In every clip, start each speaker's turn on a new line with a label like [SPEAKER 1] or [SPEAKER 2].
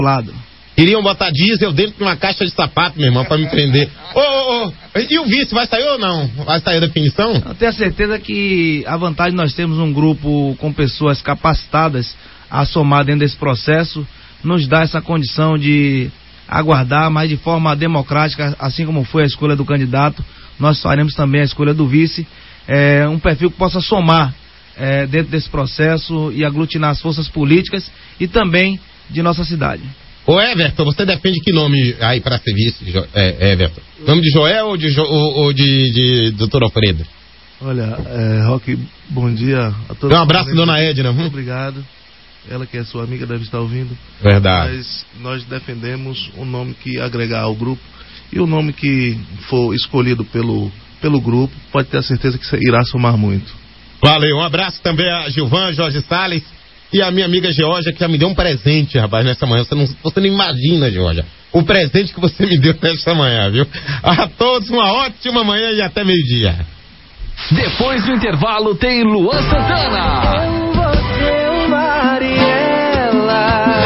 [SPEAKER 1] lado.
[SPEAKER 2] Queriam botar diesel dentro de uma caixa de sapato, meu irmão, pra me prender. E o vice, vai sair ou não? Vai sair a definição?
[SPEAKER 1] Eu tenho certeza que a vantagem nós temos um grupo com pessoas capacitadas a somar dentro desse processo, nos dá essa condição de aguardar, mas de forma democrática, assim como foi a escolha do candidato, nós faremos também a escolha do vice, um perfil que possa somar dentro desse processo e aglutinar as forças políticas e também de nossa cidade.
[SPEAKER 2] Ô Everton, você defende que nome aí para ser vice, Everton? Nome de Joel ou de Dr. Alfredo?
[SPEAKER 3] Olha, Roque, bom dia a todos.
[SPEAKER 2] Um abraço, dona Edna.
[SPEAKER 3] Obrigado. Ela que é sua amiga deve estar ouvindo.
[SPEAKER 2] Verdade.
[SPEAKER 3] Mas nós defendemos um nome que agregar ao grupo, e o nome que for escolhido pelo grupo, pode ter a certeza que irá somar muito.
[SPEAKER 2] Valeu, um abraço também a Gilvan, Jorge Salles e a minha amiga Georgia, que já me deu um presente, rapaz, nessa manhã. Você não imagina, Georgia, o presente que você me deu nesta manhã, viu? A todos uma ótima manhã e até meio-dia.
[SPEAKER 4] Depois do intervalo tem Luan Santana.
[SPEAKER 5] Eu, você, Mariela.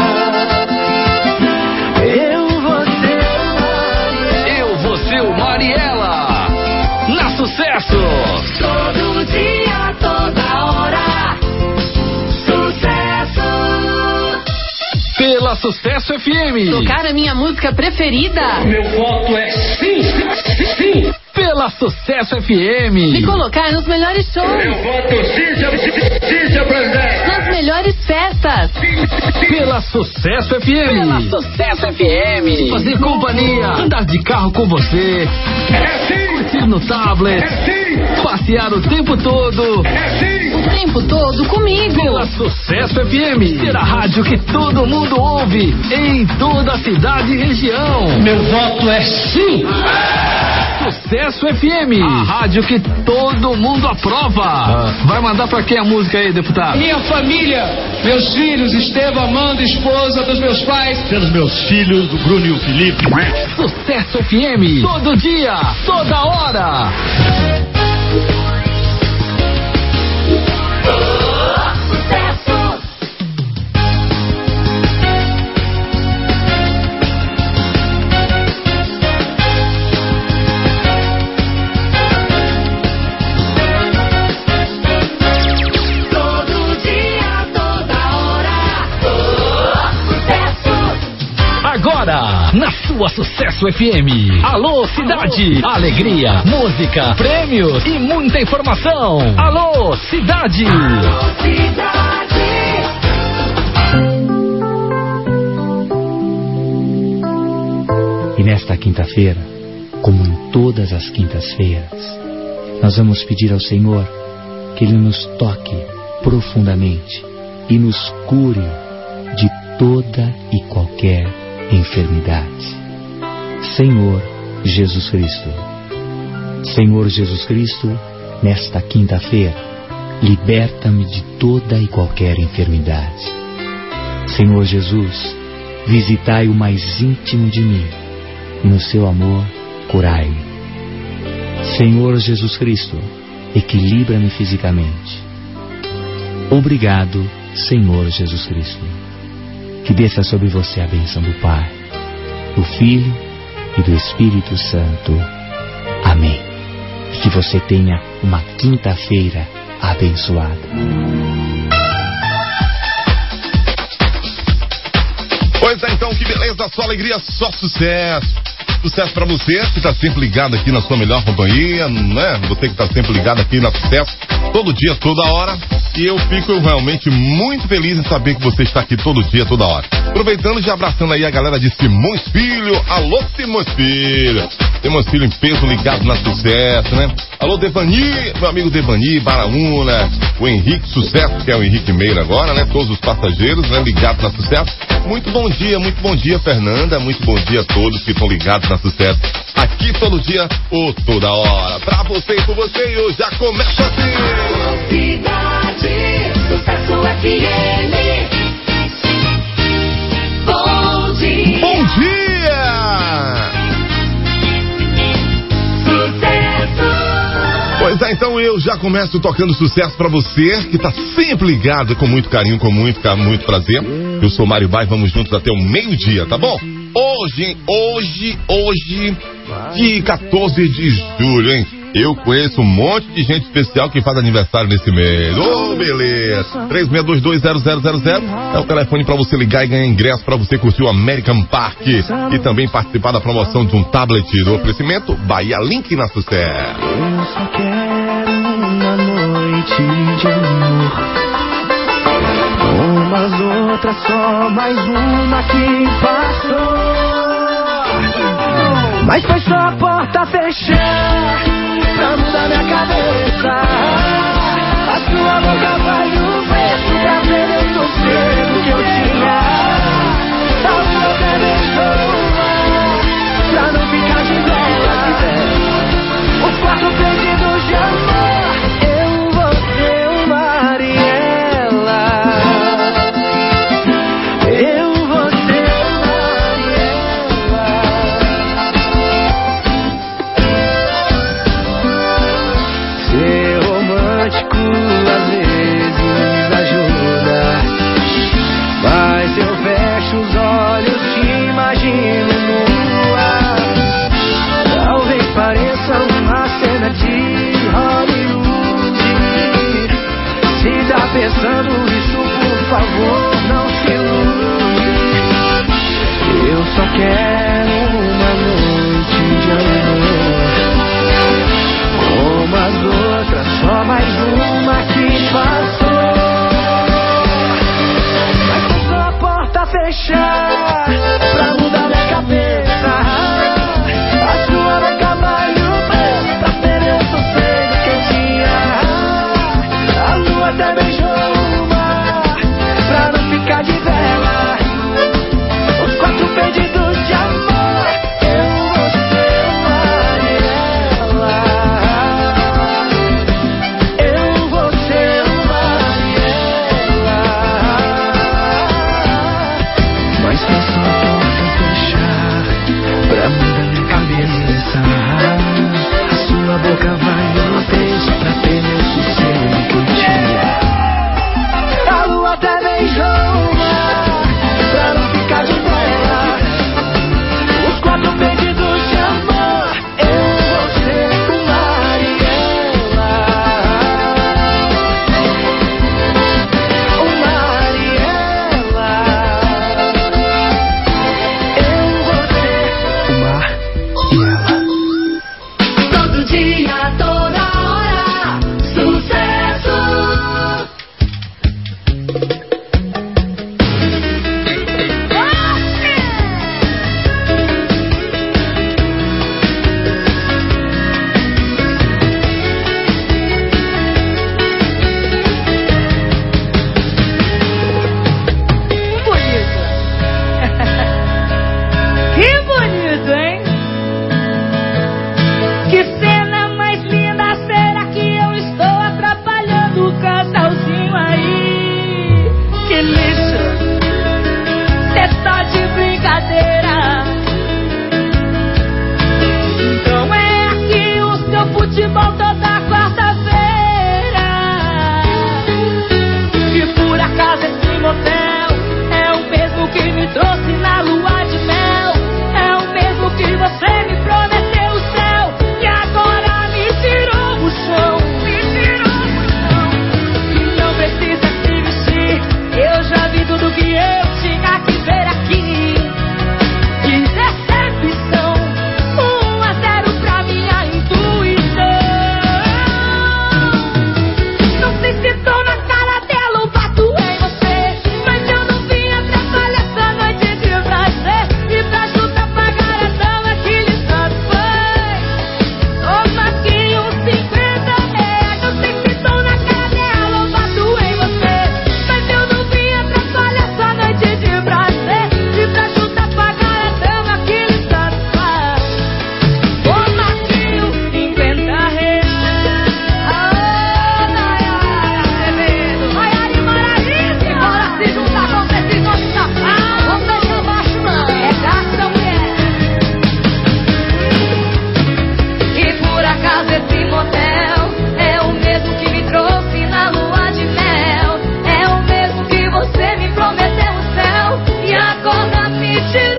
[SPEAKER 4] Eu, você, Mariela. Na Sucesso.
[SPEAKER 5] Todo dia, toda hora. Sucesso.
[SPEAKER 4] Pela Sucesso FM.
[SPEAKER 6] Tocar a minha música preferida.
[SPEAKER 7] Meu voto é sim, sim, sim.
[SPEAKER 4] Pela Sucesso FM.
[SPEAKER 6] Me colocar nos melhores shows.
[SPEAKER 7] Meu voto sim, seu presidente.
[SPEAKER 6] Nas melhores festas.
[SPEAKER 4] Pela Sucesso FM.
[SPEAKER 6] Pela Sucesso FM.
[SPEAKER 4] Fazer companhia. Andar de carro com você.
[SPEAKER 7] É sim.
[SPEAKER 4] Curtir no tablet.
[SPEAKER 7] É sim.
[SPEAKER 4] Passear o tempo todo.
[SPEAKER 7] É sim.
[SPEAKER 6] O tempo todo comigo.
[SPEAKER 4] Pela Sucesso FM. Ser a rádio que todo mundo ouve. Em toda a cidade e região.
[SPEAKER 7] Meu voto é sim.
[SPEAKER 4] Sucesso FM, a rádio que todo mundo aprova. Vai mandar pra quem a música aí, deputado?
[SPEAKER 7] Minha família, meus filhos, Estevam, Amanda, esposa dos meus pais.
[SPEAKER 8] Pelos meus filhos, do Bruno e o Felipe.
[SPEAKER 4] Sucesso FM, todo dia, toda hora. Agora, na sua Sucesso FM. Alô, cidade. Alegria, música, prêmios e muita informação. Alô, cidade.
[SPEAKER 5] Alô, cidade.
[SPEAKER 9] E nesta quinta-feira, como em todas as quintas-feiras, nós vamos pedir ao Senhor que Ele nos toque profundamente e nos cure de toda e qualquer enfermidade. Senhor Jesus Cristo. Senhor Jesus Cristo, nesta quinta-feira, liberta-me de toda e qualquer enfermidade. Senhor Jesus, visitai o mais íntimo de mim e no seu amor curai-me. Senhor Jesus Cristo, equilibra-me fisicamente. Obrigado, Senhor Jesus Cristo. Que desça sobre você a bênção do Pai, do Filho e do Espírito Santo. Amém. E que você tenha uma quinta-feira abençoada.
[SPEAKER 10] Pois é, então, que beleza, só alegria, só sucesso. Sucesso pra você que tá sempre ligado aqui na sua melhor companhia, né? Você que tá sempre ligado aqui na Sucesso, todo dia, toda hora. E eu fico realmente muito feliz em saber que você está aqui todo dia, toda hora. Aproveitando e já abraçando aí a galera de Simões Filho. Alô, Simões Filho. Simões Filho em peso ligado na Sucesso, né? Alô, Devani, meu amigo Devani, Baraúna, o Henrique Sucesso, que é o Henrique Meira agora, né? Todos os passageiros, né? Ligados na Sucesso. Muito bom dia, Fernanda. Muito bom dia a todos que estão ligados na Sucesso. Aqui todo dia ou toda hora. Pra você e por você, eu já começo assim.
[SPEAKER 5] Cidade, Sucesso FM. Bom dia.
[SPEAKER 10] Bom dia!
[SPEAKER 5] Sucesso.
[SPEAKER 10] Pois é, então eu já começo tocando sucesso pra você, que tá sempre ligado, com muito carinho, com muito prazer. Eu sou Mário Bai, vamos juntos até o meio-dia, tá bom? Hoje, dia 14 de julho, hein? Eu conheço um monte de gente especial que faz aniversário nesse mês. Ô, beleza! 36220000 é o telefone pra você ligar e ganhar ingresso pra você curtir o American Park e também participar da promoção de um tablet do oferecimento Bahia Link na Sucesso.
[SPEAKER 11] Eu só quero uma noite de amor, umas outras só, mais uma que passou. Mas foi só a porta fechar pra mudar minha cabeça. A sua boca vale o preço pra ver eu sofrer do que eu tinha.